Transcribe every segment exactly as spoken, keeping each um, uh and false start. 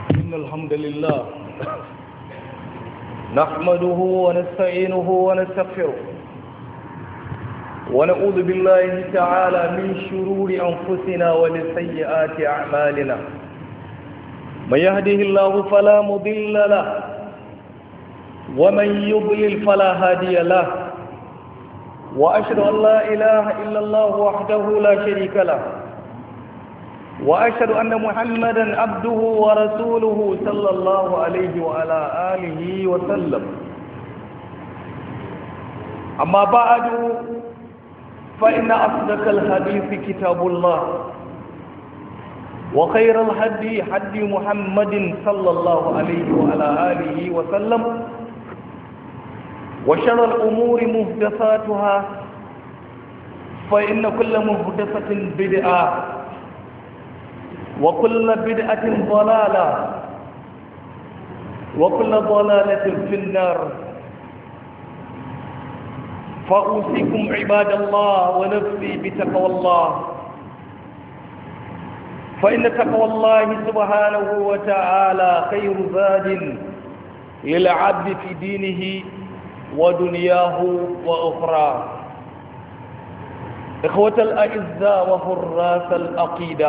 إن الحمد لله نحمده ونستعينه ونستغفره ونعوذ بالله تعالى من شرور أنفسنا ومن سيئات أعمالنا. من يهده الله فلا مضل له ومن يضلل فلا هادي له، وأشهد أن لا إله إلا الله وحده لا شريك له، وأشهد أن محمدا عبده ورسوله صلى الله عليه وعلى آله وسلم. أما بعد، فإن أصدق الحديث كتاب الله، وخير الهدي هدي محمد صلى الله عليه وعلى آله وسلم، وشر الأمور محدثاتها، فإن كل محدثة بدعة، وكل بدعة ضلالة، وكل ضلالة في النار. فأوصيكم عباد الله ونفسي بتقوى الله، فإن تقوى الله سبحانه وتعالى خير زاد للعبد في دينه ودنياه وأخراه. إخوة الأعزاء وحراس العقيدة،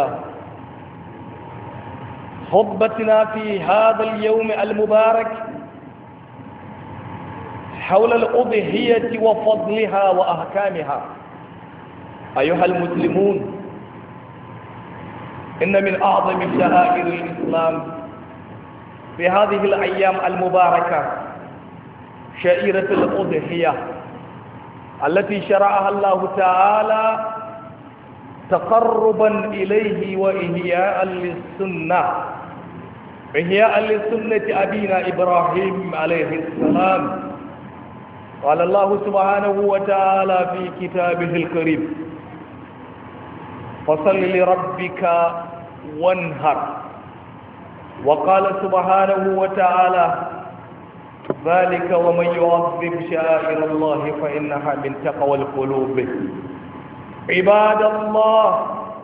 خطبتنا في هذا اليوم المبارك حول الأضحية وفضلها وأحكامها. أيها المسلمون، إن من أعظم شعائر الإسلام في هذه الأيام المباركة شعيرة الأضحية التي شرعها الله تعالى تقربا إليه وإحياء للسنة إحياء لسنة أبينا إبراهيم عليه السلام. قال الله سبحانه وتعالى في كتابه الكريم: فصل لربك وانهر. وقال سبحانه وتعالى: ذلك ومن يعظم شعائر الله فإنها من تقوى القلوب. عباد الله،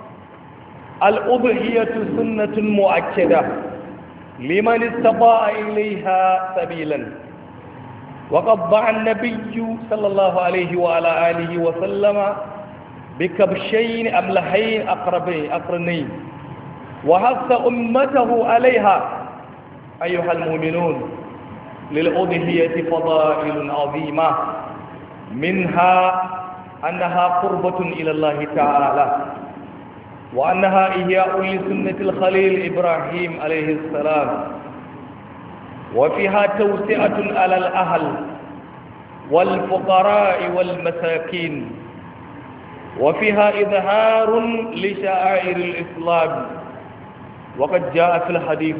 الأضحية سنة مؤكدة لمن استطاع إليها سبيلا، وقد ضع النبي صلى الله عليه وعلى آله وسلم بكبشين أملحين أقربين أقرنين، وحث أمته عليها. أيها المؤمنون، للأضحية فضائل عظيمة، منها أنها قربة إلى الله تعالى، وأنها إحياء لسنة الخليل إبراهيم عليه السلام، وفيها توسعة على الأهل والفقراء والمساكين، وفيها إظهار لشعائر الإسلام. وقد جاء في الحديث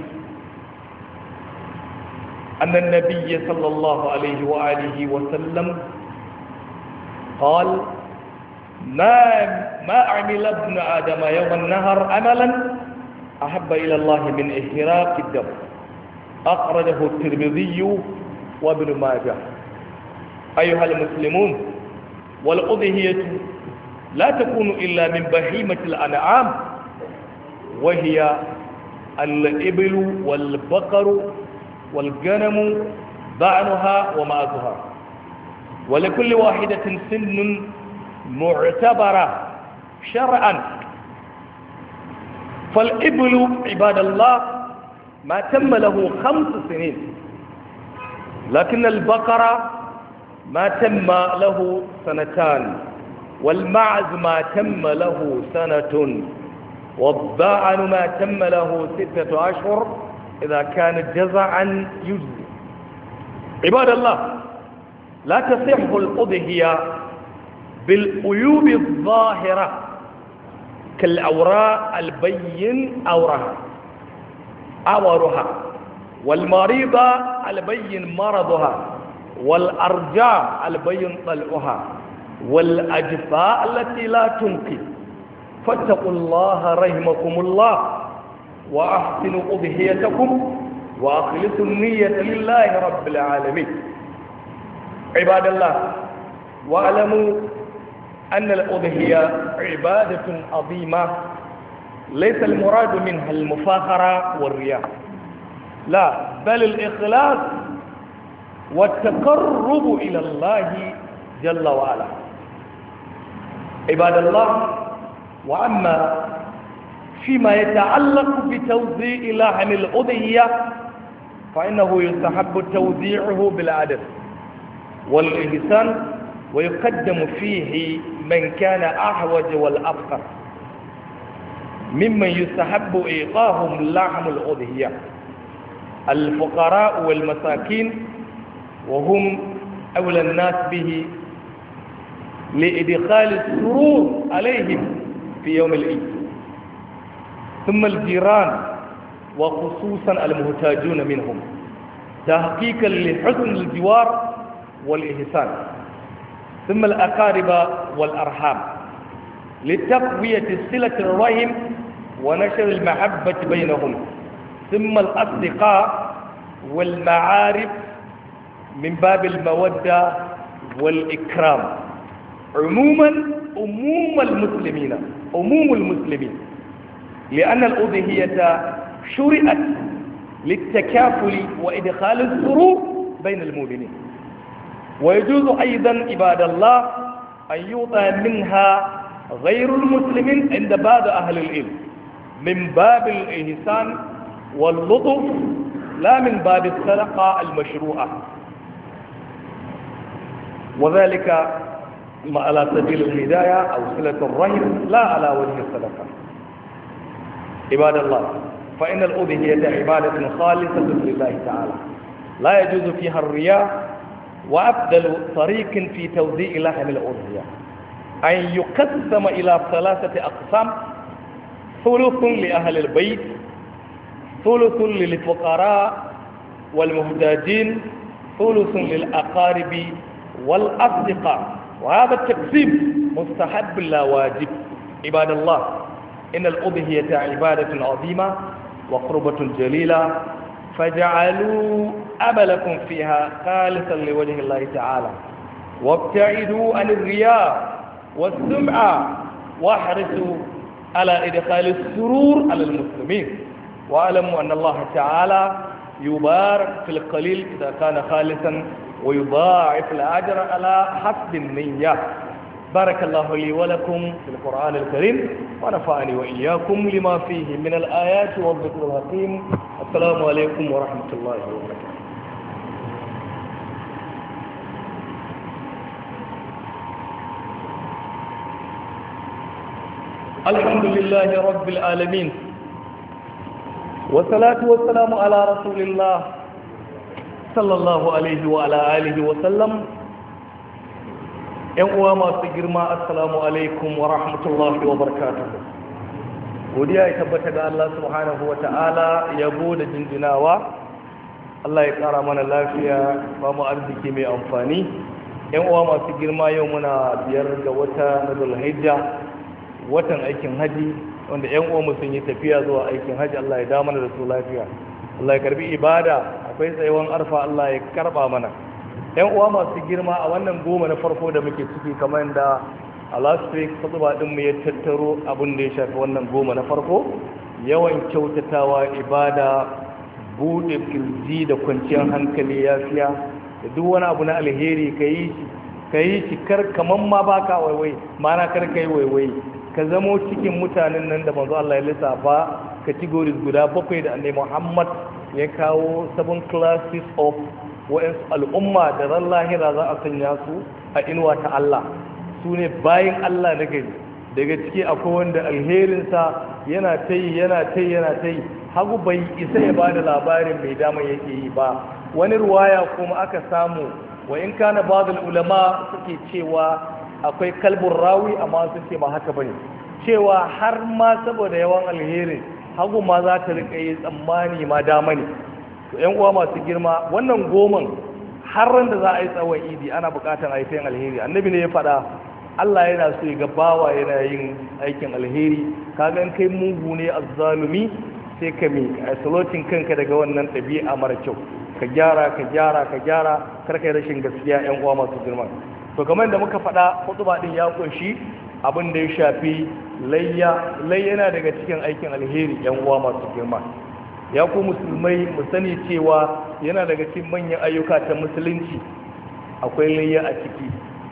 أن النبي صلى الله عليه وآله وسلم قال: ما ما عمل ابن آدم يوم النهر عملا أحب إلى الله من إحراق الدم. أخرجه الترمذي وابن ماجه. أيها المسلمون، والأضحية لا تكون إلا من بهيمة الأنعام، وهي الإبل والبقر والغنم ضعنها ومعزها، ولكل واحدة سن معتبرة شرعا. فالإبل عباد الله ما تم له خمس سنين، لكن البقرة ما تم له سنتان، والمعز ما تم له سنة، والضأن ما تم له ستة أشهر إذا كانت جزعا يجزي. عباد الله، لا تصح الأضحية بالعيوب الظاهرة كالأوراء البين أورها أورها والمريضة البين مرضها، والأرجاء البين طلعها، والأجفاء التي لا تنقي. فاتقوا الله رحمكم الله، وأحسنوا أضحيتكم، وأخلصوا النية لله رب العالمين. عباد الله، واعلموا أن الأضحية عبادة عظيمة ليس المراد منها المفاخرة والرياء، لا، بل الإخلاص والتقرب إلى الله جل وعلا. عباد الله، وأما فيما يتعلق بتوزيع لحم الأضحية فإنه يستحب توزيعه بالعدل والإحسان، ويقدم فيه من كان أحوج والأفقر ممن يستحب إعطاهم لحم الأضحية: الفقراء والمساكين، وهم أولى الناس به لإدخال السرور عليهم في يوم العيد، ثم الجيران وخصوصا المحتاجون منهم تحقيقا لحسن الجوار والإحسان، ثم الأقارب والأرحام لتقوية صلة الرحم ونشر المحبة بينهم، ثم الأصدقاء والمعارف من باب المودة والإكرام. عموما عموم المسلمين عموم المسلمين لأن الأضحية شرعت للتكافل وإدخال السرور بين المؤمنين، ويجوز أيضا عباد الله أن يعطى منها غير المسلمين عند بعض أهل العلم من باب الإحسان واللطف، لا من باب الصدقة المشروعة، وذلك على سبيل الهداية أو صلة الرحم لا على وجه الصدقة. عباد الله، فإن الأضحية عبادة خالصة لله تعالى لا يجوز فيها الرياء، وأفضل طريق في توزيع لحم الأضحية أن يقسم إلى ثلاثة أقسام: ثلث لأهل البيت، ثلث للفقراء والمحتاجين، ثلث للأقارب والأصدقاء. وهذا التقسيم مستحب لا واجب. عباد الله، إن الأضحية عبادة عظيمة وقربة جليلة، فاجعلوا أملكم فيها خالصا لوجه الله تعالى، وابتعدوا عن الرياء والسمعة، واحرصوا على إدخال السرور على المسلمين، واعلموا أن الله تعالى يبارك في القليل إذا كان خالصا، ويضاعف الأجر على حسب النية. بارك الله لي ولكم في القرآن الكريم، ونفعني وإياكم لما فيه من الآيات والذكر الحكيم. السلام عليكم ورحمة الله وبركاته. الحمد لله رب العالمين، والصلاة والسلام على رسول الله صلى الله عليه وعلى آله وسلم. ‘Yan uwa masu girma, assalamu alaikum wa rahmatullahi wa barakatuhu. Godiya ya tabbata ga Allah subhanahu wa ta'ala, yabo da jinjinawa. Allah ya ƙara mana lafiya, ba mu arziki mai amfani. ‘Yan uwa masu girma, yau muna biyar ga wata na Zulhijja, watan aikin haji, wanda ‘yan uwa sun yi tafiya zuwa aikin haji. Allah ya da mana da su lafiya. Allah ya karbi ibada, akwai tsayuwan arfa, Allah ya karba mana. ‘Yan uwa masu girma, a wannan goma na farko da muke ciki, kamar da a last week fatuba ɗinmu ya tattaro abin da ya shafi wannan goma na farko, yawan kyautatawa, ibada, buɗe kirji da kwanciyar hankali, yafiya da duk wani abu na alheri ka yi shi ka yi shi kar kaman ma baka waiwai, mana kar ka yi waiwai, ka zamo cikin mutanen nan da manzo Allah ya lissafa categories guda bakwai da annabi Muhammad ya kawo seven classes of wa'ansu al'umma da ran lahira za a sanya su a inuwa ta Allah. Su ne bayan Allah na gari, daga ciki akwai wanda alherinsa yana ta yi yana ta yi yana ta yi, hagu bai isa ya ba da labarin mai dama yake yi ba. Wani ruwaya kuma aka samu, wa in kana ba'dul ulama suke cewa akwai kalbun rawi, amma sun ce ba haka bane, cewa har ma saboda yawan alherin hagu ma za ta rika yi tsammani ma dama ne. To yan uwa masu girma, wannan goman har ran da za a yi tsawon idi ana bukatar aikin alheri. Annabi ne ya faɗa, Allah yana so ya ga bawa yana yin aikin alheri. Kaga in kai mugu ne azzalumi, sai ka mi isolating kanka daga wannan ɗabi'a mara kyau, ka gyara ka gyara ka gyara, kar kai rashin gaskiya. yan uwa masu girma, to kamar da muka faɗa, khutba din ya kunshi abin da ya shafi layya. Layya yana daga cikin aikin alheri yan uwa masu girma. ya ku musulmai mu sani cewa yana daga cikin manyan ayyuka ta musulunci akwai layya a ciki.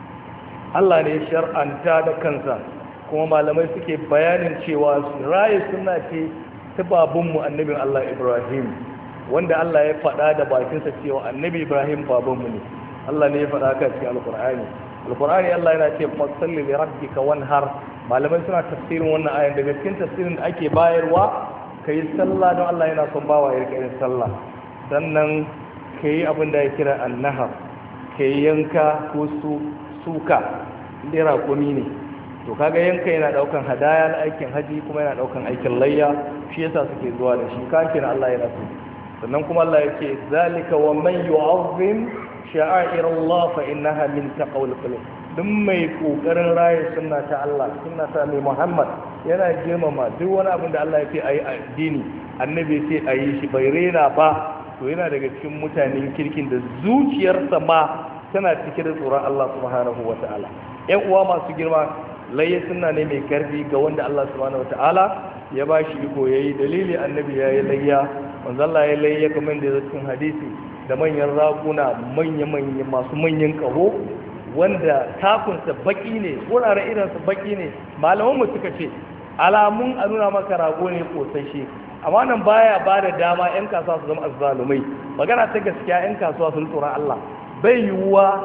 Allah ne shar'anta da kansa, kuma malamai suke bayanin cewa raye suna ce ta babanmu annabin Allah Ibrahim, wanda Allah ya faɗa da bakinsa cewa annabi Ibrahim babanmu ne. Allah ne ya faɗa ka cikin alkur'ani alkur'ani Allah yana ce fasalli li rabbika wanhar. Malamai suna tafsirin wannan ayan, daga cikin tafsirin da ake bayarwa kai sallah don Allah yana son bawa ya rika yin sallah, sannan kai abin da ya kira annahar, kai yanka ko su suka lera komi ne. To kaga yanka yana daukan hadaya na aikin haji, kuma yana daukan aikin layya, shi yasa suke zuwa da shi kafin Allah yana so. Sannan kuma Allah ya ce zalika wa man yu'azzim sha'air Allah fa innaha min taqwal qulub. Duk mai kokarin raye sunna ta Allah, sunna ta mai Muhammad, yana girmama duk wani abin da Allah ya ce ayi addini, annabi ce ayi shi bai rena ba, to yana daga cikin mutanen kirkin da zuciyarsa ma tana cike da tsoron Allah subhanahu wata'ala. Ƴan uwa masu girma, layya sunna ne mai karfi ga wanda Allah subhanahu wata'ala ya ba shi iko yayi. Dalili annabi yayi layya, manzo Allah ya layya kamar da yake cikin hadisi, da manyan raguna manya-manya masu manyan kaho, wanda takunsa baki ne, wuraren irinsa baki ne. Malaman mu suka ce alamun a nuna maka rago ne kosashe, amma nan baya ba da dama 'yan kasuwa su zama azzalumai. Magana ta gaskiya 'yan kasuwa sun tsoron Allah, bai yiwuwa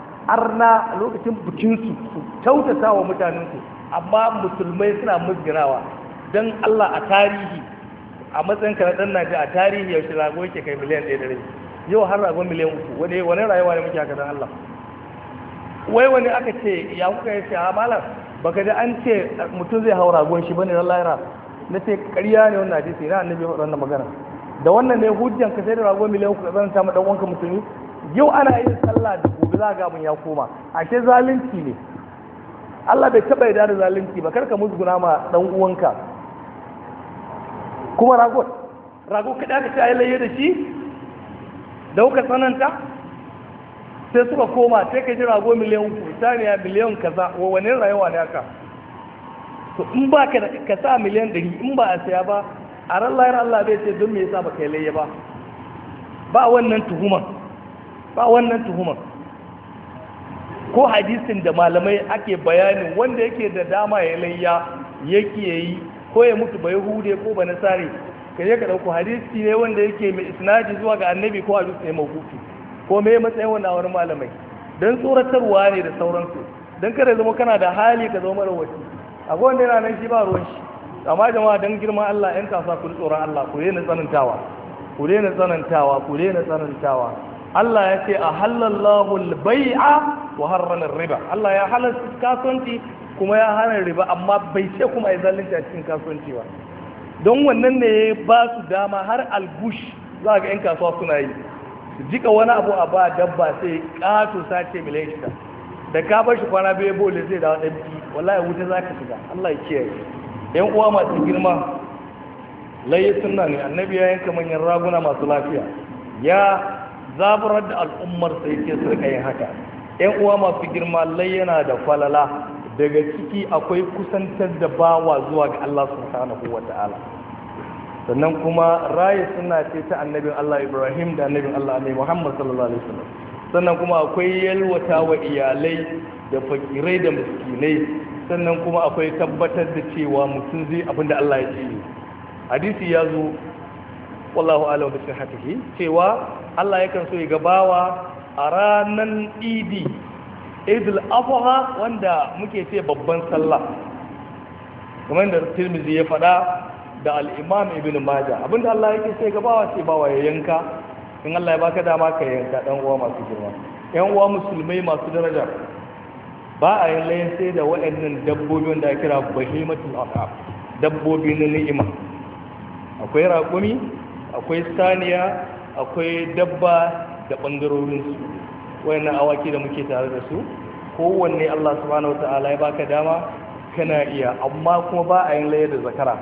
arna lokacin bikinsu su kyautata wa mutanensu, amma musulmai suna musginawa. Don Allah a tarihi, a matsayin ka na ɗan Najeriya, a tarihi yaushe rago yake kai miliyan ɗaya da rai, yau har rago miliyan uku, wani wani rayuwa ne muke haka don Allah. Wai wani aka ce ya kuka yi ce a malam baka da an ce mutum zai hau ragon shi bane ran lahira, na ce ƙarya ne wannan hadisi na annabi wannan magana. Da wannan ne hujjan ka sai da ragon miliyan uku zan ta dan wanka musulmi. Yau ana yin sallah da gobe za ga mun ya koma, ashe zalunci ne. Allah bai taba yarda da zalunci ba, kar ka musguna ma dan uwanka. Kuma ragon rago kada ka sai layye da shi da kuka tsananta, sai suka koma sai ka ji rago miliyan uku, saniya miliyan kaza, wa wani rayuwa ne haka? To in ba ka ka sa miliyan ɗari in ba a saya ba, a ran layar Allah bai ce don me yasa ba kai layya ba. Ba wannan tuhuman, ba wannan tuhuman. Ko hadisin da malamai ake bayanin wanda yake da dama ya layya yake yayi, ko ya mutu ba Yahude ko ba Nasari, ka je ka dauko hadisi ne wanda yake mai isnadi zuwa ga annabi, ko hadisi ne mawqufi, ko me matsayin wannan wurin malamai, dan tsoratarwa ne da sauransu, dan kada zama kana da hali ka zama rawaci. Akwai wanda yana nan shi ba ruwan shi. Amma jama'a dan girman Allah, yan kasuwa ku tsoron Allah, ku daina tsanantawa, ku daina tsanantawa, ku daina tsanantawa. Allah ya ce a halallahu al-bai'a wa harrama riba. Allah ya halarta kasuwanci kuma ya hana riba, amma bai ce kuma ai zalunci a cikin kasuwanci ba. Don wannan ne ba su dama har albush za ga yan kasuwa suna yi. Jika wani abu a ba dabba sai kato sace miliyan shida, da ka bar shi kwana biyu bole zai dawo ɗan bi, wallahi wuta za ka shiga. Allah ya kiyaye. Yan uwa masu girma, layi sunna ne, annabi ya yanka manyan raguna masu lafiya, ya zaburar da al'ummar sai ke su rika yin haka. Yan uwa masu girma, layi yana da falala, daga ciki akwai kusantar da bawa zuwa ga Allah subhanahu wa ta'ala. Sannan kuma raye suna ce ta annabin Allah Ibrahim da annabin Allah ne Muhammad sallallahu alaihi wasallam. Sannan kuma akwai yalwata wa iyalai da fakirai da miskinai. Sannan kuma akwai tabbatar da cewa mutum zai abinda Allah ya ce. Hadisi ya zo wallahu a'lam bi sihhatihi cewa Allah yakan so ya gabawa a ranan Idi, Idul Adha, wanda muke ce babban sallah, kamar da Tirmidhi ya faɗa da al-Imam Ibn Majah. Abinda Allah yake sai gabawa sai bawa ya yanka. In Allah ya baka dama ka yanka, dan uwa masu girma, yan uwa musulmai masu daraja, ba a yin layin sai da waɗannan dabbobi wanda ake kira bahimatul an'am, dabbobi na ni'ima. Akwai raƙumi, akwai saniya, akwai dabba da bangarorin su, wayannan awaki da muke tare da su, kowanne Allah subhanahu wataala ya baka dama kana iya, amma kuma ba a yin layar da zakara.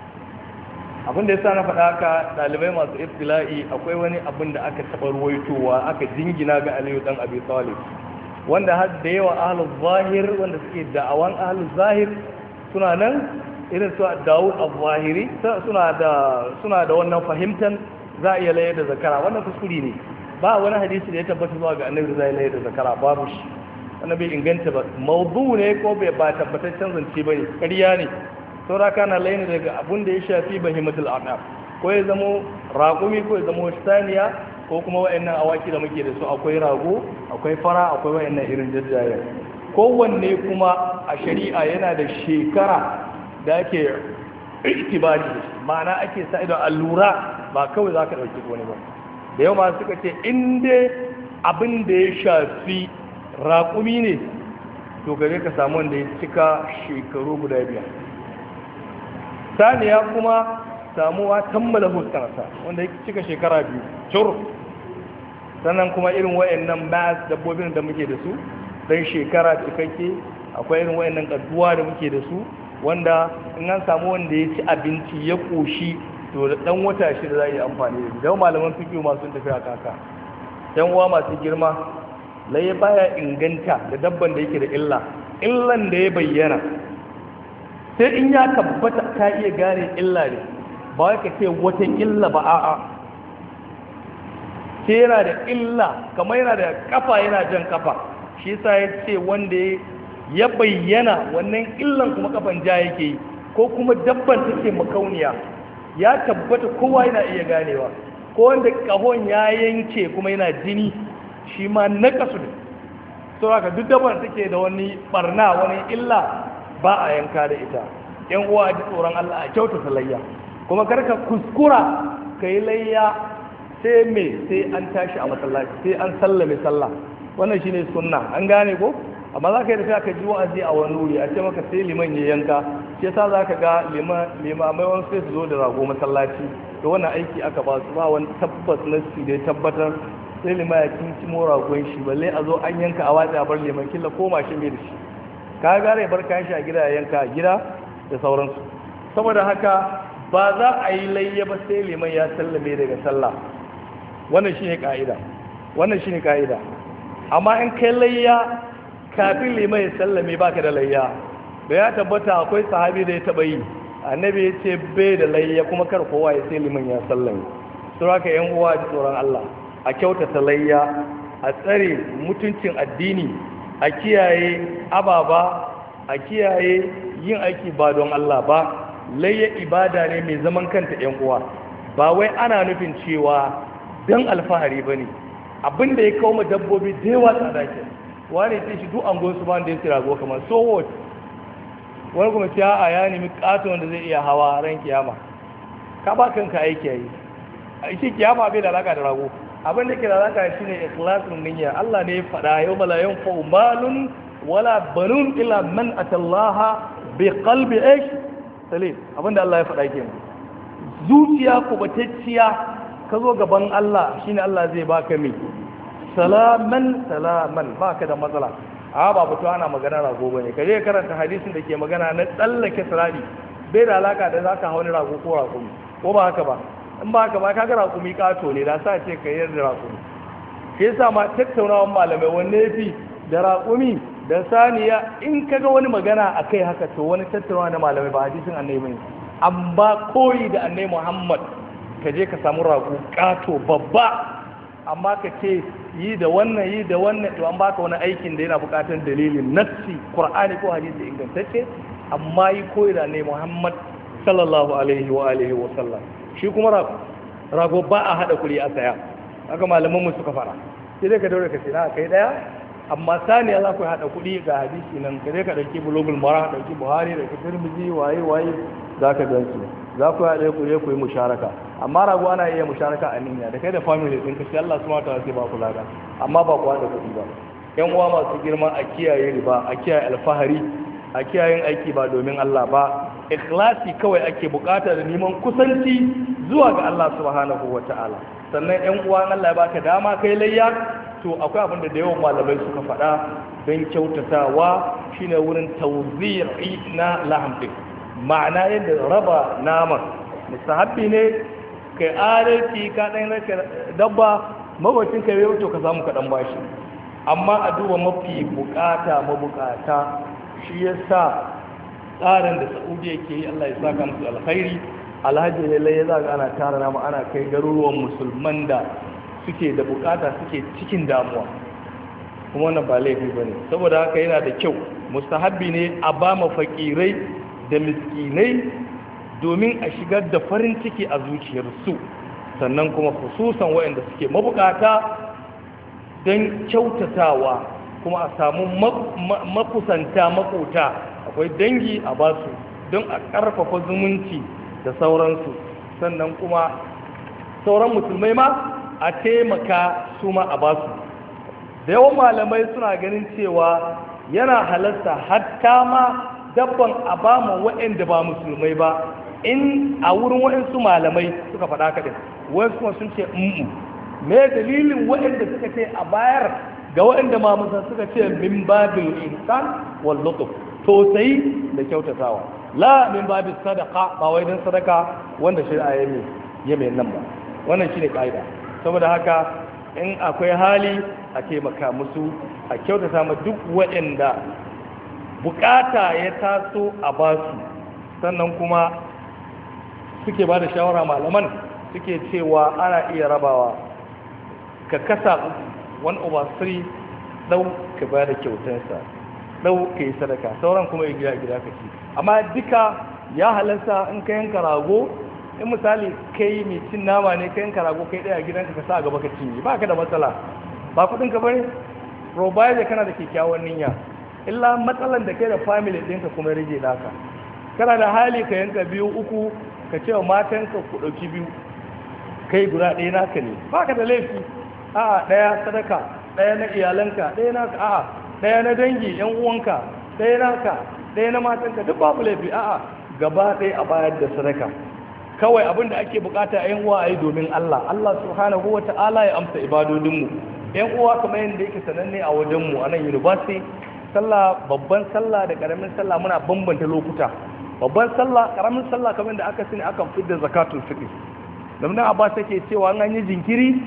Abin da ya sa na faɗa haka, ɗalibai masu ibtila'i, akwai wani abin da aka taɓa ruwaitowa aka jingina ga Aliyu ɗan Abi Talib, wanda har da yawa ahlul zahir wanda suke da'awan ahlul zahir suna nan irin su Dawud al-Zahiri suna da suna da wannan fahimtar za a iya layar da zakara. Wannan kuskure ne, ba wani hadisi da ya tabbata zuwa ga annabi zai layar da zakara, babu shi, wannan bai inganta ba, mawdu ne ko bai ba tabbataccen zance bane, ƙarya ne. saura kana layar daga abun da ya shafi bahimatul anam, ko ya zamo raƙumi ko ya zamo saniya ko kuma wayannan awaki da muke da su, akwai rago akwai fara akwai wayannan irin jajjaye. Kowanne kuma a shari'a yana da shekara da ake itibari, ma'ana ake sa idan allura, ba kawai za ka ɗauki wani ba. Da yau masu suka ce inda abin da ya shafi raƙumi ne to gare ka samu wanda ya cika shekaru guda biyar. Saniya kuma samuwa tammala huskarsa wanda ya cika shekara biyu cur. Sannan kuma irin wayannan mass dabbobin da muke da su dan shekara cikakke, akwai irin wayannan kadduwa da muke da su wanda in an samu wanda ya ci abinci ya koshi to da dan wata shida za a yi amfani da shi. Don malaman fiqh masu tafi a kaka yan uwa masu girma, laye baya inganta da dabban da yake da illa, illan da ya bayyana sai in ya tabbata ka iya gane illa ne, ba wai ka ce wata illa ba, a'a sai yana da illa, kamar yana da kafa yana jan kafa, shi yasa ya ce wanda ya bayyana wannan illan kuma kafan ja yake yi, ko kuma dabban take makauniya ya tabbata kowa yana iya ganewa, ko wanda kahon ya yanke kuma yana jini, shi ma nakasu ne. So haka duk dabban take da wani barna wani illa ba a yanka da ita. Yan uwa a ji tsoron Allah a kyautata layya, kuma karka kuskura ka yi layya sai me sai an tashi a masallaci, sai an sallame sallah, wannan shine sunna, an gane ko? Amma za ka yi tafiya ka ji wa'azi a wani wuri a ce maka sai liman ya yanka, shi yasa za ka ga limamai wani sai su zo da rago masallaci, da wannan aiki aka ba su, ba wani tabbas na su da tabbatar sai liman ya kinkimo ragon shi, balle a zo an yanka a watsa a bar liman, killa ko mashin bai da shi, ka gare bar kayan shi a gida ya yanka a gida da sauransu. Saboda haka ba za a yi layya ba sai liman ya sallame daga sallah, wannan shine ka'ida, wannan shine ka'ida. Amma in kai layya kafin liman ya sallame baka da layya, da ya tabbata akwai sahabi da ya taba yi, annabi ya ce bai da layya kuma kar kowa ya sai liman ya sallame. Sai haka yan uwa ji tsoron Allah, a kyautata layya, a tsare mutuncin addini, a kiyaye ababa, a kiyaye yin aiki ba don Allah ba. Layya ibada ne mai zaman kanta yan uwa, ba wai ana nufin cewa dan alfahari bane. Abin da ya kawo mu dabbobi da yawa tsada ke, wani ce shi duk angon su ba da ya tsira go kamar so what, wani kuma ce a ya nemi katon da zai iya hawa ran kiyama, ka ba kanka aiki yayi, a shi kiyama bai da alaka da rago. Abin da ke da alaka shine ikhlasin niyya. Allah ne ya faɗa yau la yanfa'u malun wala banun illa man atallaha bi qalbi ish salim. Abin da Allah ya faɗa kenan, zuciya kubatacciya ka zo gaban Allah shine Allah zai baka mai salaman salaman, baka da matsala. A ba fito ana magana rago bane, kaje karanta hadisin da ke magana na tsallake sirari, bai da alaka da zaka hauni rago ko rago ko ba haka ba. In ba haka ba kaga raƙumi kato ne, da sa ce ka yi da raƙumi. Shi yasa ma tattaunawan malamai wanne yafi da raƙumi da saniya, in kaga wani magana akai haka to wani tattaunawa na malamai ba hadisin annabi ne. Amma koyi da annabi Muhammad, ka je ka samu rago kato babba, amma ka ce yi da wannan yi da wannan, to an baka wani aikin da yana buƙatar dalilin nassi Qur'ani ko hadisi ingantacce, amma yi koyi da annabi Muhammad sallallahu alaihi wa alihi wa sallam. Shi kuma rago rago ba a haɗa kuɗi a saya, haka malamanmu suka fara, sai dai ka daure ka sai na kai ɗaya. Amma saniya za ku haɗa kuɗi ga hadisi nan, ka dai ka ɗauki bulugul mara, ɗauki buhari, ɗauki tirmidhi, waye waye za ka gan su, za ku haɗa ku je ku yi musharaka. Amma rago ana iya musharaka a niyya da kai da family ɗin ka, sai Allah subhanahu wa ta'ala sai ba ku lada, amma ba ku haɗa kuɗi ba. Yan uwa masu girma, a kiyaye riba, a kiyaye alfahari, a kiyayen aiki ba domin Allah ba. Ikhlasi kawai ake bukata da neman kusanci zuwa ga Allah subhanahu wata'ala. Sannan ƴan uwan Allah ya baka dama kai layya, to akwai abin da da yawan malamai suka faɗa don kyautatawa, shine wurin tawzi'i na laham din, ma'ana yadda raba naman. Mustahabbi ne kai adalci, ka dan raka dabba mabacin kai yau to ka samu ka dan bashi, amma a duba mafi bukata mabukata. Shi yasa tsarin da Saudiya ke yi, Allah ya saka musu alkhairi. Alhaji lallai ya zaga ana tara nama ana kai garuruwan musulman da suke da bukata suke cikin damuwa, kuma wannan ba laifi ba ne. Saboda haka yana da kyau, mustahabbi ne a ba ma fakirai da miskinai domin a shigar da farin ciki a zuciyarsu, sannan kuma hususan waɗanda suke mabukata don kyautatawa, kuma a samu makusanta makota, akwai dangi a basu don a ƙarfafa zumunci da sauransu, sannan kuma sauran musulmai ma a taimaka su ma a basu. Da yawan malamai suna ganin cewa yana halarta hatta ma dabban a ba ma waɗanda ba musulmai ba, in a wurin waɗansu malamai suka faɗa kaɗin, wasu kuma sun ce mm me dalilin waɗanda suka ce a bayar ga waɗanda ma musa suka ce min babil ihsan wal lutf, tausayi da kyautatawa, la min babil sadaqa, ba wai dan sadaka wanda shari'a ya mai ya mai nan ba. Wannan shine kaida. Saboda haka in akwai hali a taimaka musu, a kyautata ma duk waɗanda bukata ya taso a basu, sannan kuma suke ba da shawara malaman suke cewa ana iya rabawa, ka kasa one over three, ɗau ka ba da kyautansa, ɗau ka yi sadaka, sauran kuma ya gida gida ka ci. Amma duka ya halarta in ka yanka rago, in misali kai mai cin nama ne ka yanka rago kai ɗaya gidanka ka sa a gaba ka cinye, ba ka da matsala, ba kuɗin ka bane, provider kana da kyakkyawan niyya, illa matsalan da kai da family ɗinka kuma rage naka. Kana da hali ka yanka biyu uku, ka ce wa matanka ku ɗauki biyu, kai guda ɗaya naka ne, ba ka da laifi. A'a, ɗaya sadaka, ɗaya na iyalanka, ɗaya naka, a'a ɗaya na dangi yan uwanka, ɗaya naka, ɗaya na matanka, duk babu laifi. A'a, gaba ɗaya a bayar da sadaka. Kawai abin da ake bukata yan uwa a yi domin Allah, Allah subhanahu wa ta'ala ya amsa ibadodinmu. Yan uwa kamar yadda yake sananne a wajenmu a nan university, sallah, babban sallah da ƙaramin sallah muna bambanta lokuta. Babban sallah, ƙaramin sallah kamar da aka sani akan fidda zakatul fitr. Namna Abbas yake cewa an yi jinkiri